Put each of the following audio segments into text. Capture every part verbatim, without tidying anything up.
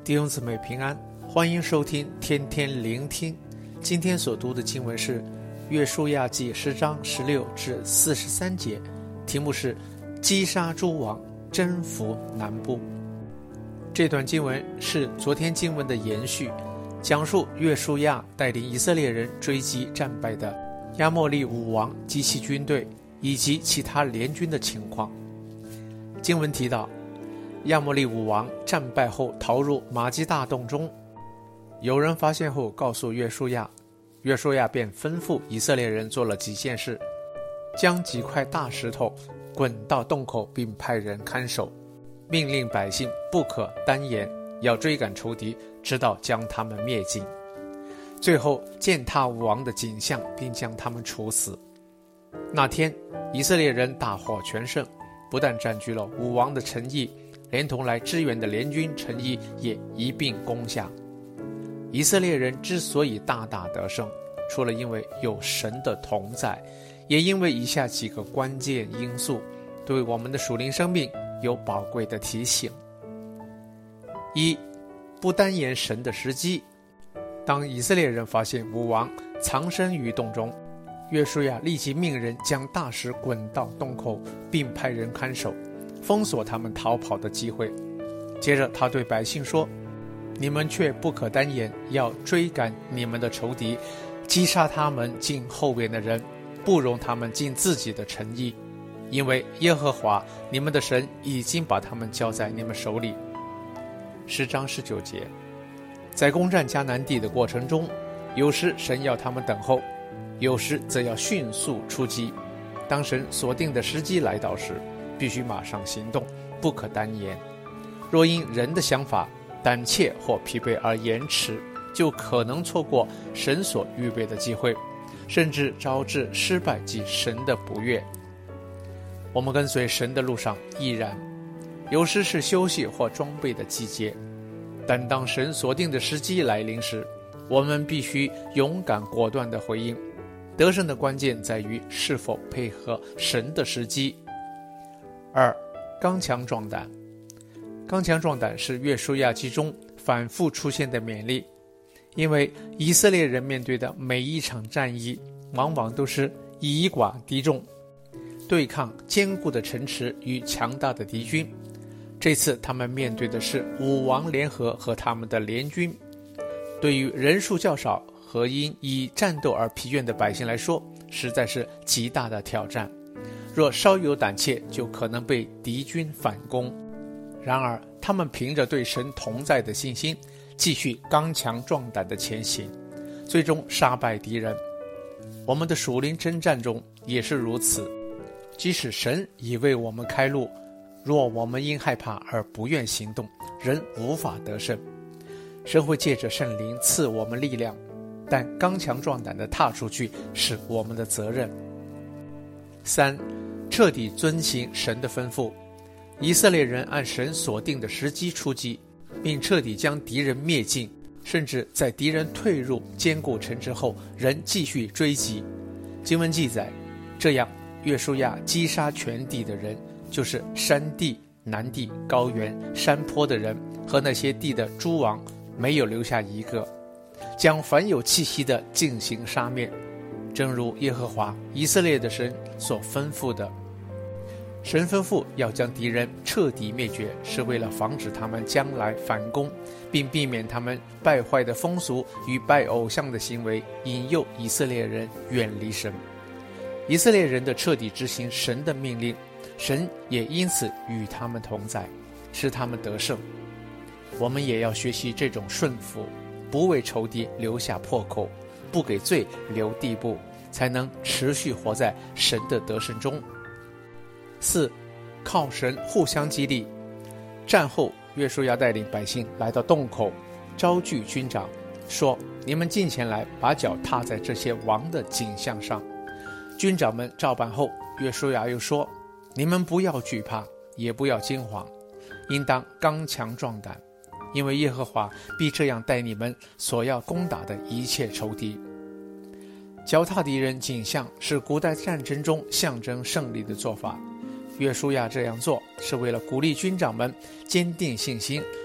弟兄姊妹平安，欢迎收听天天聆听。今天所读的经文是约书亚记十章十六至四十三节，题目是击杀诸王，征服南部。这段经文是昨天经文的延续，讲述约书亚带领以色列人追击战败的亚摩利五王及其军队以及其他联军的情况。经文提到亚摩利五王战败后逃入马基大洞中，有人发现后告诉约书亚，约书亚便吩咐以色列人做了几件事：将几块大石头滚到洞口，并派人看守，命令百姓不可单言，要追赶仇敌，直到将他们灭尽。最后践踏五王的景象，并将他们处死。那天以色列人大获全胜，不但占据了五王的城邑，连同来支援的联军城邑也一并攻下。以色列人之所以大大得胜，除了因为有神的同在，也因为以下几个关键因素对我们的属灵生命有宝贵的提醒。一、不单言神的时机。当以色列人发现五王藏身于洞中，约书亚立即命人将大石滚到洞口，并派人看守，封锁他们逃跑的机会。接着他对百姓说，你们却不可单言，要追赶你们的仇敌，击杀他们进后边的人，不容他们进自己的城邑，因为耶和华你们的神已经把他们交在你们手里。十章十九节，在攻占迦南地的过程中，有时神要他们等候，有时则要迅速出击。当神所定的时机来到时，必须马上行动，不可单言。若因人的想法胆怯或疲惫而延迟，就可能错过神所预备的机会，甚至招致失败及神的不悦。我们跟随神的路上亦然，有时是休息或装备的季节，但当神所定的时机来临时，我们必须勇敢果断地回应。得胜的关键在于是否配合神的时机。二、刚强壮胆。刚强壮胆是约书亚记中反复出现的勉励，因为以色列人面对的每一场战役往往都是以寡敌众，对抗坚固的城池与强大的敌军。这次他们面对的是五王联合和他们的联军，对于人数较少和因以战斗而疲倦的百姓来说，实在是极大的挑战。若稍有胆怯，就可能被敌军反攻。然而他们凭着对神同在的信心，继续刚强壮胆的前行，最终杀败敌人。我们的属灵征战中也是如此，即使神已为我们开路，若我们因害怕而不愿行动，仍无法得胜。神会借着圣灵赐我们力量，但刚强壮胆的踏出去是我们的责任。三、彻底遵行神的吩咐。以色列人按神所定的时机出击，并彻底将敌人灭尽，甚至在敌人退入坚固城之后，仍继续追击。经文记载，这样约书亚击杀全地的人，就是山地、南地、高原、山坡的人和那些地的诸王，没有留下一个，将凡有气息的进行杀灭，正如耶和华以色列的神所吩咐的。神吩咐要将敌人彻底灭绝，是为了防止他们将来反攻，并避免他们败坏的风俗与拜偶像的行为引诱以色列人远离神。以色列人的彻底执行神的命令，神也因此与他们同在，使他们得胜。我们也要学习这种顺服，不为仇敌留下破口，不给罪留地步，才能持续活在神的得胜中。四、靠神互相激励。战后约书亚带领百姓来到洞口，招聚军长，说，你们近前来，把脚踏在这些王的景象上。军长们照办后，约书亚又说，你们不要惧怕，也不要惊慌，应当刚强壮胆，因为耶和华必这样待你们所要攻打的一切仇敌。脚踏敌人景象是古代战争中象征胜利的做法，约书亚这样做是为了鼓励军长们坚定信心，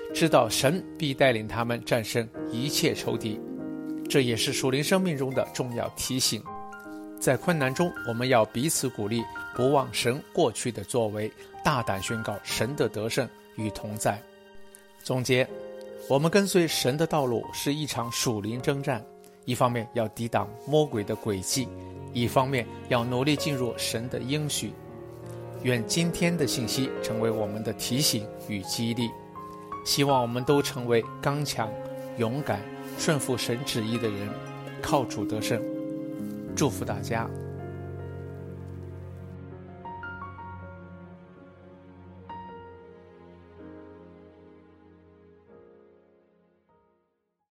知道神必带领他们战胜一切仇敌。这也是属灵生命中的重要提醒。在困难中，我们要彼此鼓励，不忘神过去的作为，大胆宣告神的得胜与同在。总结，我们跟随神的道路是一场属灵征战，一方面要抵挡魔鬼的诡计，一方面要努力进入神的应许。愿今天的信息成为我们的提醒与激励，希望我们都成为刚强、勇敢、顺服神旨意的人，靠主得胜。祝福大家。